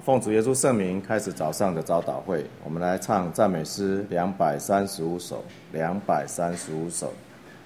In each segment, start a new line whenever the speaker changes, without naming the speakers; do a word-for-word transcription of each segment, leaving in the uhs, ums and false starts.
奉主耶稣圣名开始早上的早祷会，我们来唱赞美诗两百三十五首，两百三十五首。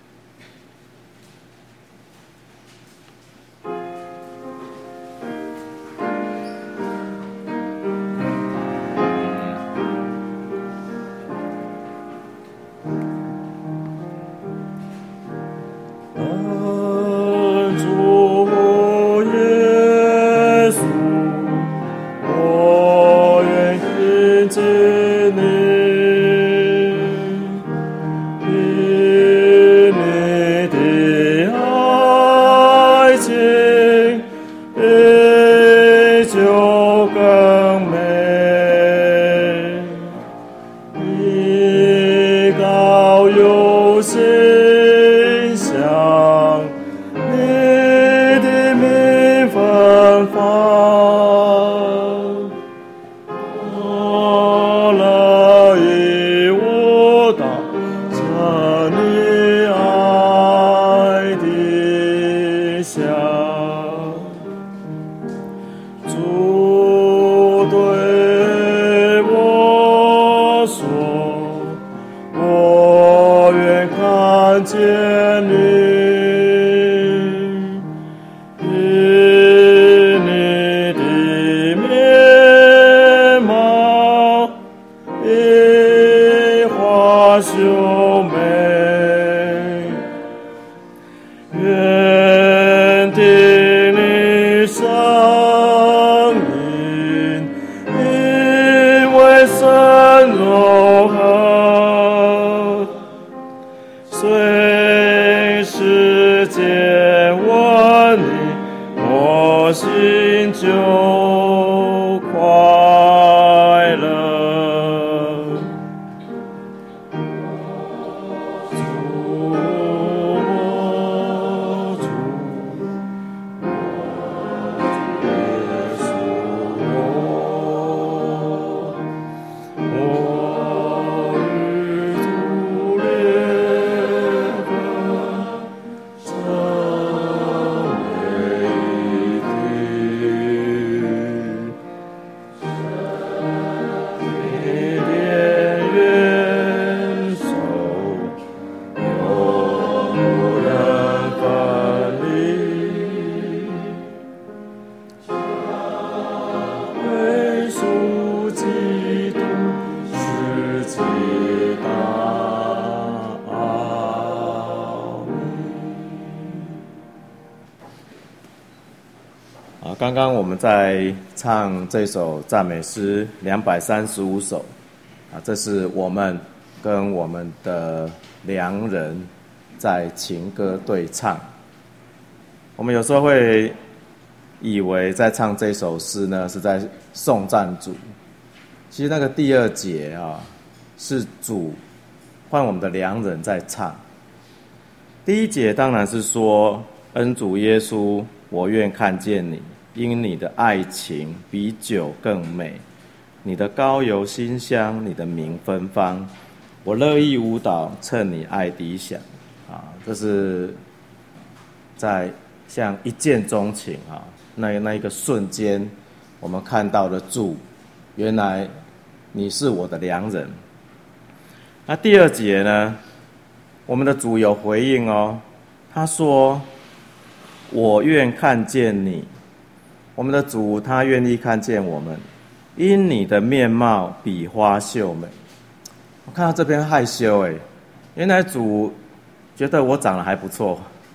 刚刚我们在唱这首赞美诗两百三十五首啊，这是我们跟我们的良人在情歌对唱。我们有时候会以为在唱这首诗呢是在颂赞主，其实那个第二节啊是主换我们的良人在唱。第一节当然是说恩主耶稣，我愿看见你，因你的爱情比酒更美，你的膏油馨香，你的名芬芳，我乐意舞蹈，趁你爱笛响。啊，这是在像一见钟情啊，那那一个瞬间，我们看到了主，原来你是我的良人。那第二节呢，我们的主有回应哦，他说：“我愿看见你。”我们的主他愿意看见我们，因你的面貌比花秀美。我看到这边害羞哎，原来主觉得我长得还不错。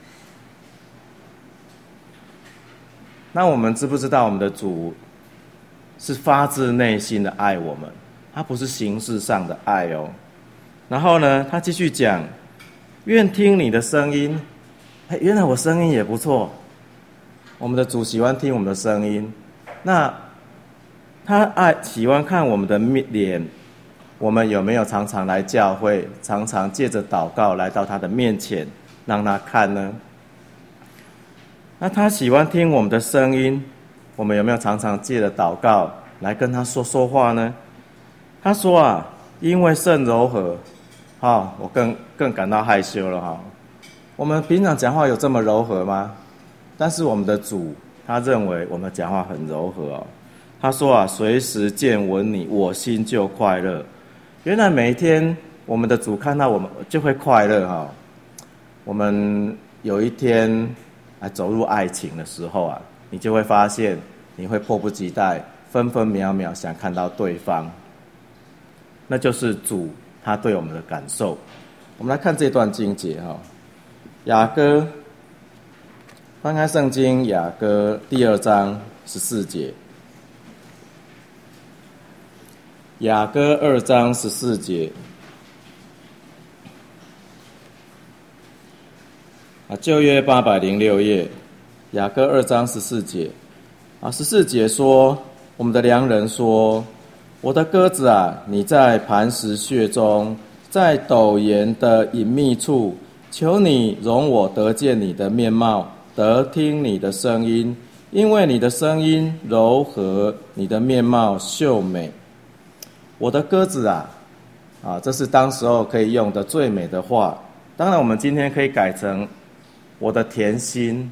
那我们知不知道我们的主是发自内心的爱我们，他不是形式上的爱哦。然后呢，他继续讲，愿听你的声音。哎，原来我声音也不错。我们的主喜欢听我们的声音，那他爱喜欢看我们的脸，我们有没有常常来教会，常常借着祷告来到他的面前让他看呢？那他喜欢听我们的声音，我们有没有常常借着祷告来跟他说说话呢？他说啊，因为甚柔和，哦，我更更感到害羞了哈、哦。我们平常讲话有这么柔和吗？但是我们的主他认为我们讲话很柔和哦， 他说啊，随时见闻你，我心就快乐。原来每一天我们的主看到我们就会快乐哈。我们有一天啊走入爱情的时候啊，你就会发现你会迫不及待、分分秒秒想看到对方。那就是主他对我们的感受。我们来看这段经节哈，雅歌，翻开圣经雅歌第二章十四节。雅歌二章十四节。啊，旧约八百零六页，雅歌二章十四节。啊，十四节说，我们的良人说，我的鸽子啊，你在磐石穴中，在陡岩的隐秘处，求你容我得见你的面貌，得听你的声音，因为你的声音柔和，你的面貌秀美。我的鸽子啊，啊，这是当时候可以用的最美的话。当然，我们今天可以改成我的甜心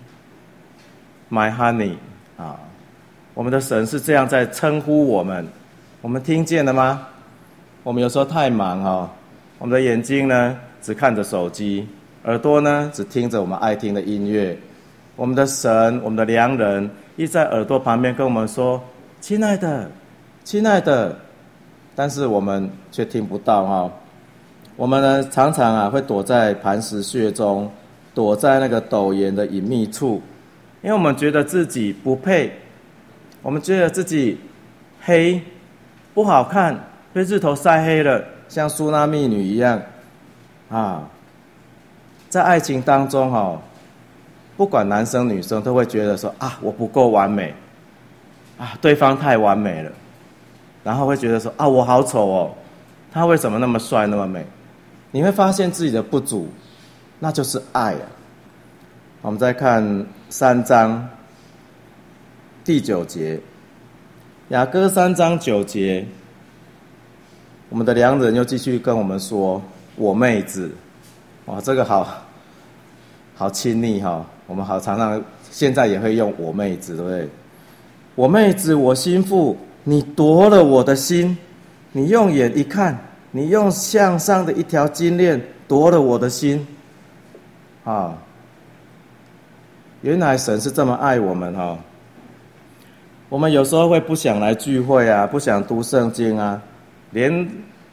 ，My honey 啊，我们的神是这样在称呼我们，我们听见了吗？我们有时候太忙哦，我们的眼睛呢只看着手机，耳朵呢只听着我们爱听的音乐。我们的神，我们的良人，一在耳朵旁边跟我们说：“亲爱的，亲爱的。”但是我们却听不到哈、哦。我们呢常常啊会躲在磐石穴中，躲在那个陡岩的隐秘处，因为我们觉得自己不配，我们觉得自己黑不好看，被日头晒黑了，像苏拉密女一样啊。在爱情当中哈、哦，不管男生女生都会觉得说啊，我不够完美啊，对方太完美了。然后会觉得说啊，我好丑哦，他为什么那么帅那么美？你会发现自己的不足，那就是爱啊。我们再看三章第九节，雅歌三章九节，我们的良人又继续跟我们说：“我妹子，哇，这个好好亲昵哈、哦，我们好常常现在也会用我妹子，对不对？我妹子，我心腹。”你夺了我的心，你用眼一看，你用项上的一条金链夺了我的心，啊！原来神是这么爱我们哈、哦。我们有时候会不想来聚会啊，不想读圣经啊，连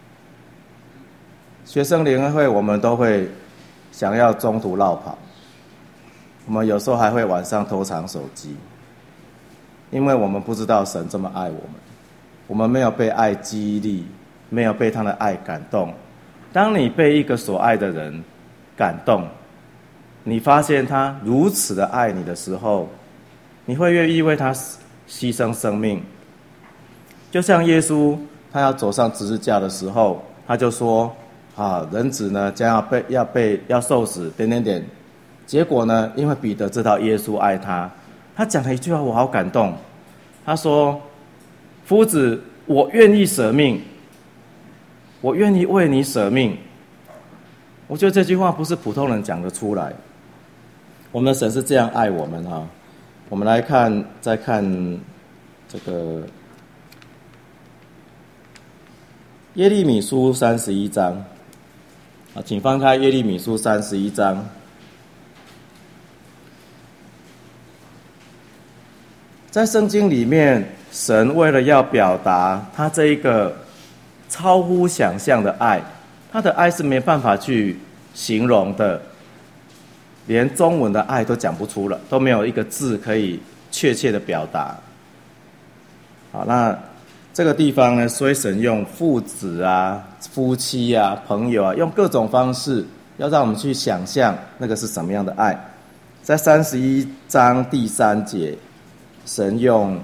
学生联欢会我们都会想要中途绕跑。我们有时候还会晚上偷藏手机。因为我们不知道神这么爱我们，我们没有被爱激励，没有被他的爱感动。当你被一个所爱的人感动，你发现他如此的爱你的时候，你会愿意为他牺牲生命。就像耶稣他要走上十字架的时候，他就说啊，人子呢将要被要被要受死点点点。结果呢，因为彼得知道耶稣爱他，他讲了一句话，我好感动。他说：“夫子，我愿意舍命，我愿意为你舍命。”我觉得这句话不是普通人讲得出来。我们的神是这样爱我们哈。我们来看，再看这个耶利米书三十一章啊，请翻开耶利米书三十一章。在圣经里面，神为了要表达他这一个超乎想象的爱，他的爱是没办法去形容的，连中文的爱都讲不出了，都没有一个字可以确切的表达。好，那这个地方呢，所以神用父子啊、夫妻啊、朋友啊，用各种方式，要让我们去想象那个是什么样的爱。在三十一章第三节。神用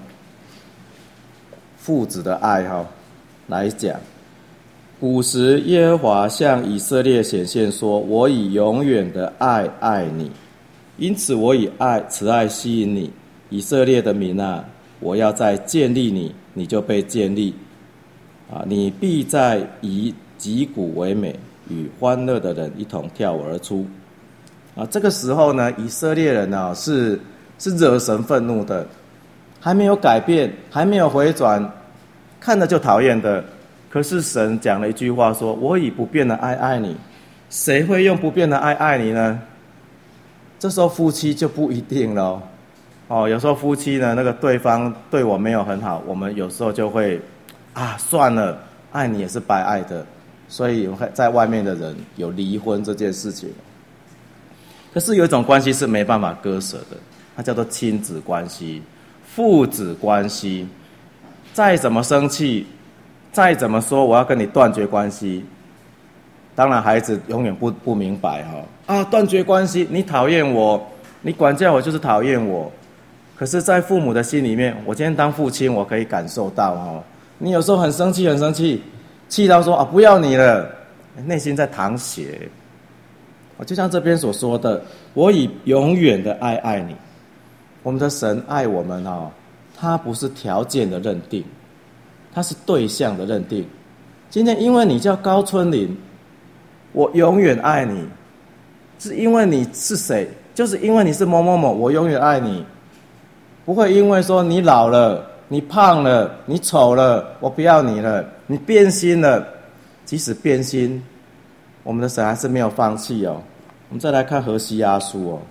父子的爱哈来讲，古时耶和华向以色列显现说：“我以永远的爱爱你，因此我以爱慈爱吸引你，以色列的民啊，我要再建立你，你就被建立啊，你必在以击鼓为美，与欢乐的人一同跳舞而出。”啊，这个时候呢，以色列人啊是是惹神愤怒的。 还没有改变，还没有回转，看着就讨厌的。可是神讲了一句话说：我以不变的爱爱你。谁会用不变的爱爱你呢？这时候夫妻就不一定了哦。哦，有时候夫妻呢，那个对方对我没有很好，我们有时候就会啊，算了，爱你也是白爱的。所以在外面的人有离婚这件事情。可是有一种关系是没办法割舍的，它叫做亲子关系、父子关系。再怎么生气，再怎么说我要跟你断绝关系，当然孩子永远不不明白哈、哦、啊，断绝关系，你讨厌我，你管教我就是讨厌我。可是在父母的心里面，我今天当父亲我可以感受到哈、哦，你有时候很生气很生气，气到说啊不要你了，内心在淌血。就像这边所说的，我以永远的爱爱你。我们的神爱我们哦，他不是条件的认定，他是对象的认定。今天因为你叫高春林，我永远爱你，是因为你是谁？就是因为你是某某某，我永远爱你。不会因为说你老了，你胖了，你丑了，我不要你了，你变心了。即使变心，我们的神还是没有放弃哦。我们再来看何西阿书哦，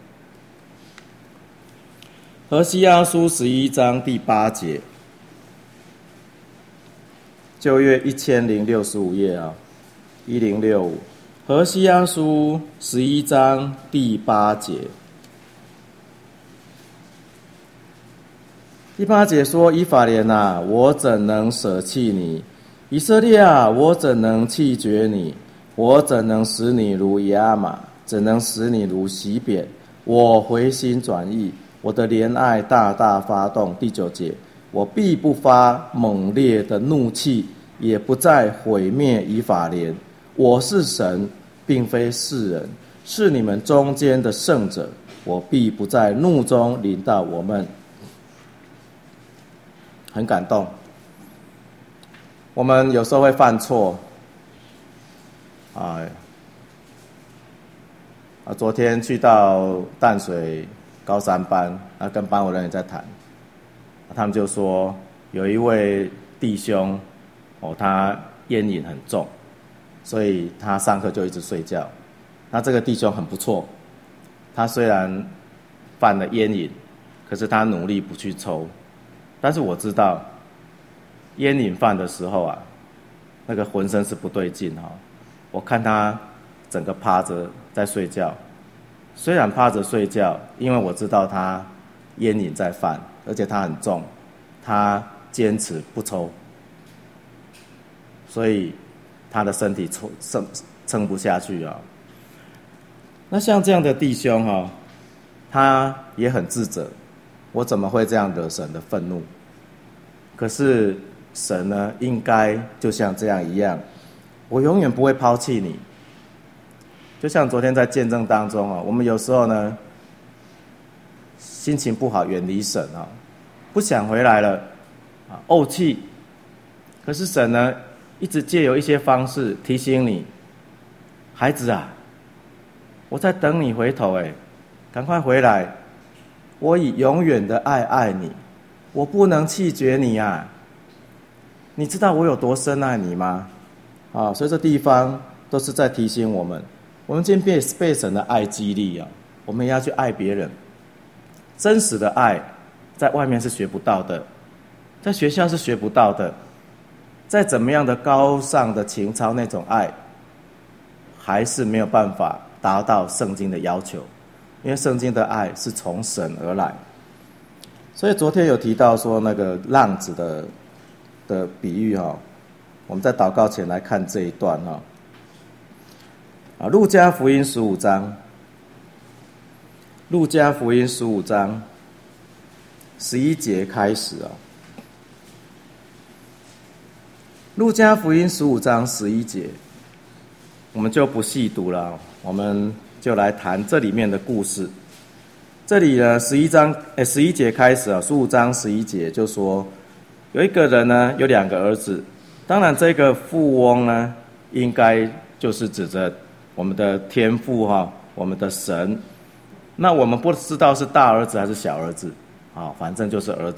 何西阿书十一章第八节，旧约一千零六十五页啊，一零六五，何西阿书十一章第八节。第八节说：以法莲啊，我怎能舍弃你？以色列啊，我怎能弃绝你？我怎能使你如亚玛？怎能使你如洗扁？我回心转意，我的怜爱大大发动。第九节，我必不发猛烈的怒气，也不再毁灭以法莲。我是神，并非世人，是你们中间的圣者。我必不在怒中临到我们。很感动。我们有时候会犯错，啊，啊，昨天去到淡水高三班，啊，跟班委人员在谈，他们就说有一位弟兄，哦，他烟瘾很重，所以他上课就一直睡觉。那这个弟兄很不错，他虽然犯了烟瘾，可是他努力不去抽。但是我知道，烟瘾犯的时候啊，那个浑身是不对劲哈。我看他整个趴着在睡觉，虽然趴着睡觉，因为我知道他烟瘾在犯，而且他很重，他坚持不抽，所以他的身体撑撑不下去啊。那像这样的弟兄哈，他也很自责。我怎么会这样惹神的愤怒？可是神呢，应该就像这样一样，我永远不会抛弃你。就像昨天在见证当中啊，我们有时候呢，心情不好，远离神啊，不想回来了啊，怄气。可是神呢，一直借由一些方式提醒你，孩子啊，我在等你回头，哎，赶快回来。我以永远的爱爱你，我不能弃绝你啊！你知道我有多深爱你吗？啊，所以这地方都是在提醒我们，我们今天被被神的爱激励啊，我们也要去爱别人。真实的爱，在外面是学不到的，在学校是学不到的。再怎么样的高尚的情操，那种爱，还是没有办法达到圣经的要求。因为圣经的爱是从神而来，所以昨天有提到说那个浪子的的比喻哈，我们在祷告前来看这一段哈。啊，路加福音十五章，路加福音十五章十一节开始啊。路加福音十五章十一节，我们就不细读了，我们就来谈这里面的故事。这里呢，十一章，诶，十一节开始啊，十五章十一节就说，有一个人呢，有两个儿子。当然，这个富翁呢，应该就是指着我们的天父哈，我们的神。那我们不知道是大儿子还是小儿子，啊，反正就是儿子。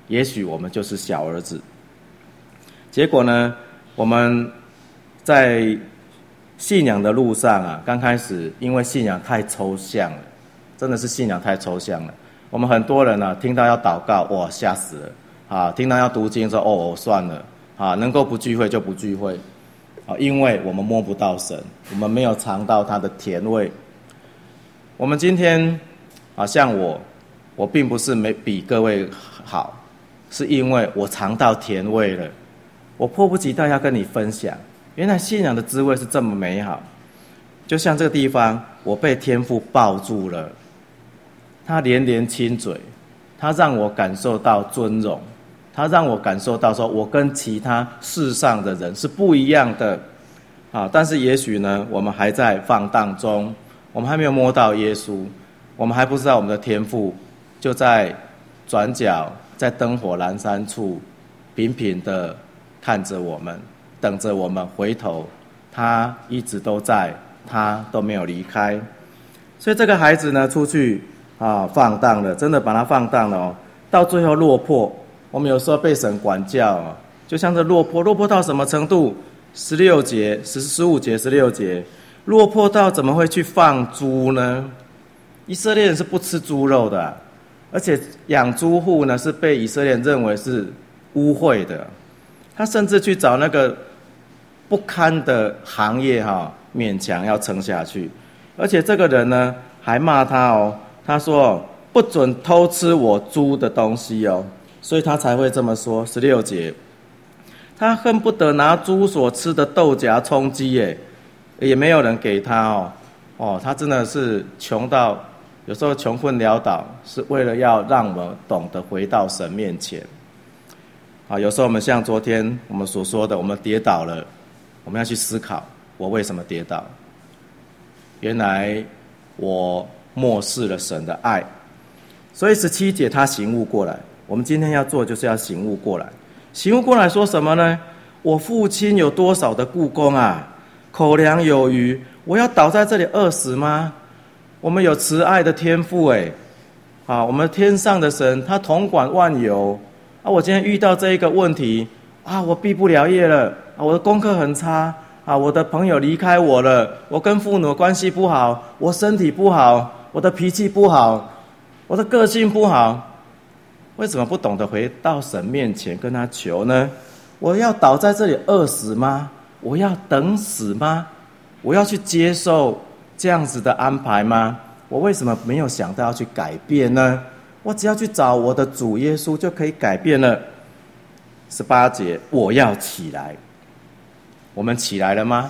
也许我们就是小儿子。结果呢，我们在信仰的路上啊，刚开始因为信仰太抽象了，真的是信仰太抽象了。我们很多人呢、啊，听到要祷告，哇，吓死了啊！听到要读经说，哦，算了啊，能够不聚会就不聚会啊，因为我们摸不到神，我们没有尝到他的甜味。我们今天啊，像我，我并不是没比各位好，是因为我尝到甜味了，我迫不及待要跟你分享。原来信仰的滋味是这么美好，就像这个地方，我被天父抱住了，他连连亲嘴，他让我感受到尊荣，他让我感受到说我跟其他世上的人是不一样的啊！但是也许呢，我们还在放荡中，我们还没有摸到耶稣，我们还不知道我们的天父就在转角，在灯火阑珊处，频频的看着我们，等着我们回头，他一直都在，他都没有离开。所以这个孩子呢，出去啊放荡了，真的把他放荡了哦，到最后落魄。我们有时候被神管教啊，就像这落魄，落魄到什么程度？十六节、十十五节、十六节，落魄到怎么会去放猪呢？以色列人是不吃猪肉的、啊，而且养猪户呢是被以色列人认为是污秽的。他甚至去找那个不堪的行业哈、哦，勉强要撑下去。而且这个人呢还骂他哦，他说不准偷吃我猪的东西哦，所以他才会这么说。十六节，他恨不得拿猪所吃的豆荚充饥耶，也没有人给他哦。哦，他真的是穷到有时候穷困潦倒，是为了要让我们懂得回到神面前。啊，有时候我们像昨天我们所说的，我们跌倒了，我们要去思考我为什么跌倒。原来我漠视了神的爱，所以十七节他醒悟过来。我们今天要做就是要醒悟过来。醒悟过来说什么呢？我父亲有多少的雇工啊，口粮有余，我要倒在这里饿死吗？我们有慈爱的天父哎，啊，我们天上的神他统管万有啊！我今天遇到这一个问题啊，我毕不了业了啊，我的功课很差啊，我的朋友离开我了，我跟父母关系不好，我身体不好，我的脾气不好，我的个性不好，为什么不懂得回到神面前跟他求呢？我要倒在这里饿死吗？我要等死吗？我要去接受这样子的安排吗？我为什么没有想到要去改变呢？我只要去找我的主耶稣就可以改变了。十八节，我要起来。我们起来了吗？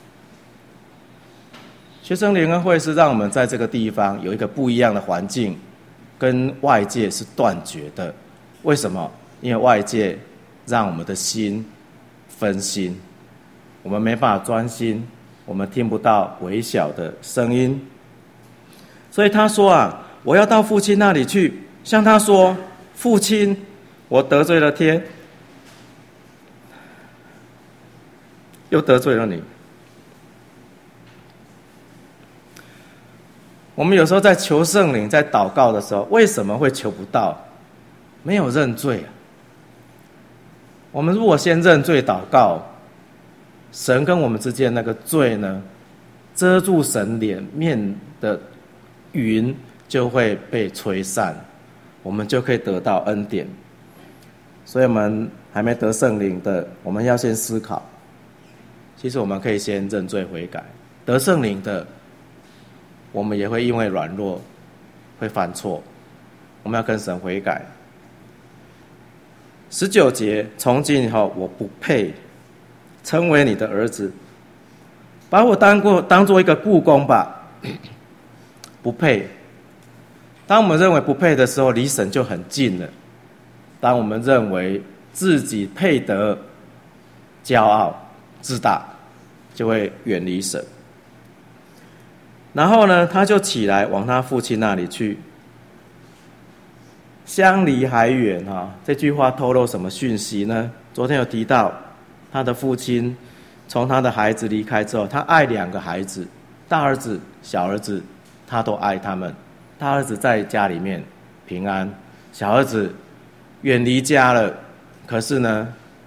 学生联合会是让我们在这个地方有一个不一样的环境，跟外界是断绝的。为什么？因为外界让我们的心分心，我们没办法专心，我们听不到微小的声音。所以他说啊，我要到父亲那里去，向他说，父亲，我得罪了天，又得罪了你。我们有时候在求圣灵，在祷告的时候，为什么会求不到？没有认罪啊。我们如果先认罪祷告，神跟我们之间那个罪呢，遮住神脸面的云就会被吹散，我们就可以得到恩典。所以我们还没得圣灵的，我们要先思考。其实我们可以先认罪悔改。得圣灵的，我们也会因为软弱会犯错，我们要跟神悔改。十九节，从今以后我不配成为你的儿子，把我当过当做一个雇工吧。不配。当我们认为不配的时候，离神就很近了。当我们认为自己配得，骄傲自大，就会远离神。然后呢，他就起来往他父亲那里去。相离还远哈，这句话透露什么讯息呢？昨天有提到，他的父亲从他的孩子离开之后，他爱两个孩子，大儿子、小儿子，他都爱他们。大儿子在家里面平安，小儿子远离家了，可是呢，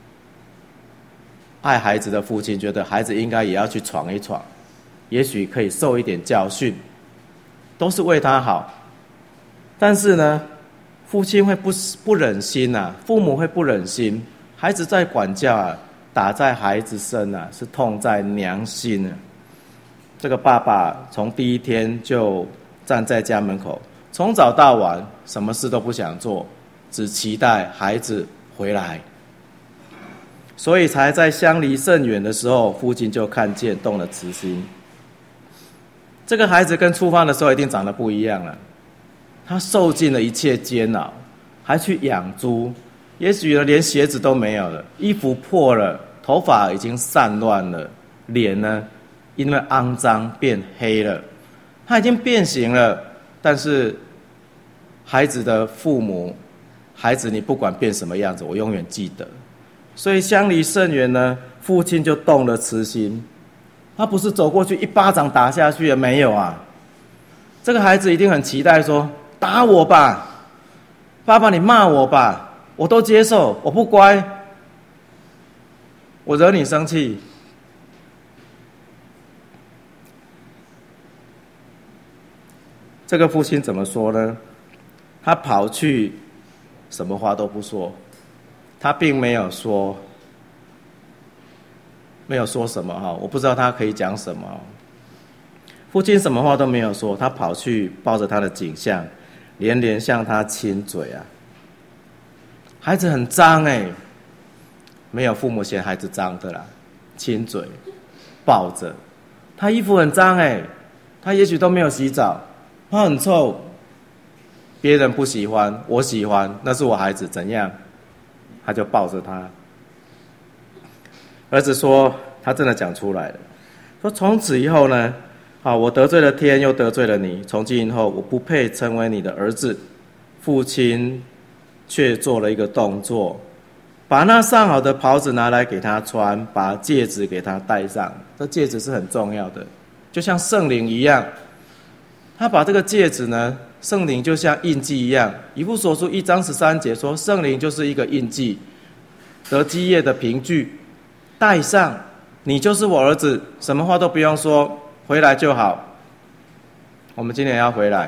爱孩子的父亲觉得孩子应该也要去闯一闯，也许可以受一点教训，都是为他好。但是呢，父亲会不不忍心啊，父母会不忍心，孩子在管教啊，打在孩子身啊，是痛在娘心啊。这个爸爸从第一天就站在家门口，从早到晚什么事都不想做，只期待孩子回来。所以才在相离甚远的时候，父亲就看见，动了慈心。这个孩子跟出发的时候一定长得不一样了，他受尽了一切煎熬，还去养猪，也许呢连鞋子都没有了，衣服破了，头发已经散乱了，脸呢因为肮脏变黑了，他已经变形了。但是孩子的父母，孩子你不管变什么样子，我永远记得。所以相离甚远呢，父亲就动了慈心，他不是走过去一巴掌打下去了，没有啊。这个孩子一定很期待说，打我吧，爸爸你骂我吧，我都接受，我不乖，我惹你生气。这个父亲怎么说呢？他跑去什么话都不说，他并没有说没有说什么哈，我不知道他可以讲什么。父亲什么话都没有说，他跑去抱着他的颈项，连连向他亲嘴啊。孩子很脏哎，没有父母嫌孩子脏的啦，亲嘴抱着。他衣服很脏哎，他也许都没有洗澡，他很臭，别人不喜欢，我喜欢，那是我孩子，怎样？他就抱着他。儿子说，他真的讲出来了，说从此以后呢，啊，我得罪了天，又得罪了你，从今以后我不配成为你的儿子。父亲却做了一个动作，把那上好的袍子拿来给他穿，把戒指给他戴上。这戒指是很重要的，就像圣灵一样。他把这个戒指呢，圣灵就像印记一样。以弗所书一章十三节说，圣灵就是一个印记，得基业的凭据，戴上，你就是我儿子，什么话都不用说，回来就好。我们今年要回来。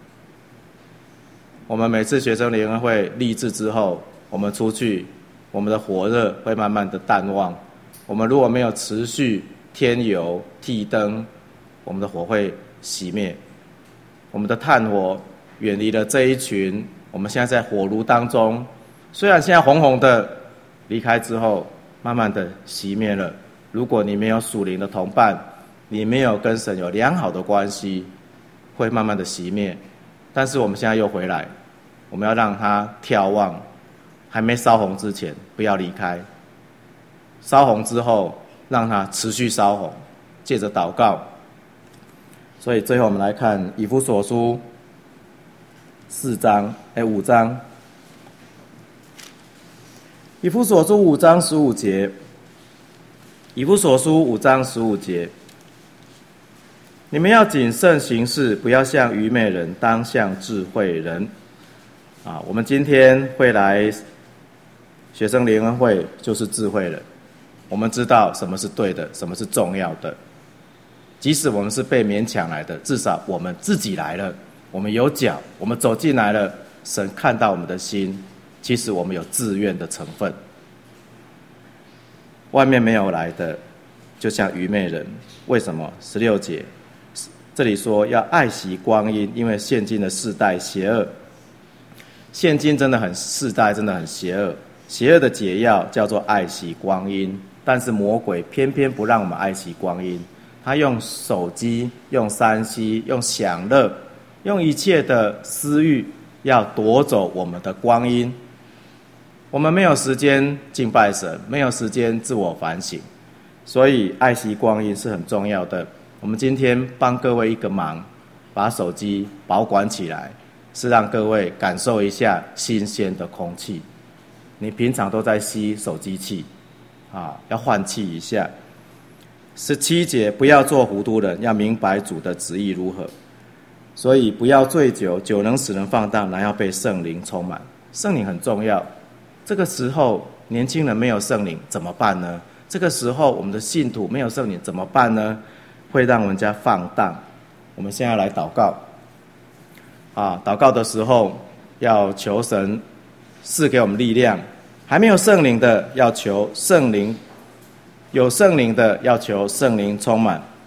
我们每次学生联欢会立志之后，我们出去，我们的火热会慢慢的淡忘。我们如果没有持续添油替灯，我们的火会熄灭。我们的炭火远离了这一群，我们现在在火炉当中，虽然现在红红的，离开之后慢慢的熄灭了。如果你没有属灵的同伴，你没有跟神有良好的关系，会慢慢的熄灭。但是我们现在又回来，我们要让它眺望，还没烧红之前不要离开，烧红之后让它持续烧红，借着祷告。所以最后我们来看以弗所书四章，哎，五章。以弗所书五章十五节，以弗所书五章十五节，你们要谨慎行事，不要像愚昧人，当像智慧人。啊，我们今天会来学生联欢会，就是智慧人。我们知道什么是对的，什么是重要的。即使我们是被勉强来的，至少我们自己来了，我们有脚，我们走进来了，神看到我们的心，其实我们有自愿的成分。外面没有来的，就像愚昧人。为什么？十六节这里说要爱惜光阴，因为现今的世代邪恶。现今真的很世代真的很邪恶，邪恶的解药叫做爱惜光阴，但是魔鬼偏偏不让我们爱惜光阴。他用手机，用三 C， 用享乐，用一切的私欲，要夺走我们的光阴。我们没有时间敬拜神，没有时间自我反省，所以爱惜光阴是很重要的。我们今天帮各位一个忙，把手机保管起来，是让各位感受一下新鲜的空气。你平常都在吸手机气，啊，要换气一下。十七节，不要做糊涂人，要明白主的旨意如何。所以不要醉酒，酒能使人放荡，然要被圣灵充满。 圣灵很重要。这个时候年轻人没有圣灵怎么办呢？这个时候我们的信徒没有圣灵怎么办呢？会让人家放荡。我们现在来祷告啊，祷告的时候要求神赐给我们力量，还没有圣灵的要求圣灵，有圣灵的要求圣灵充满，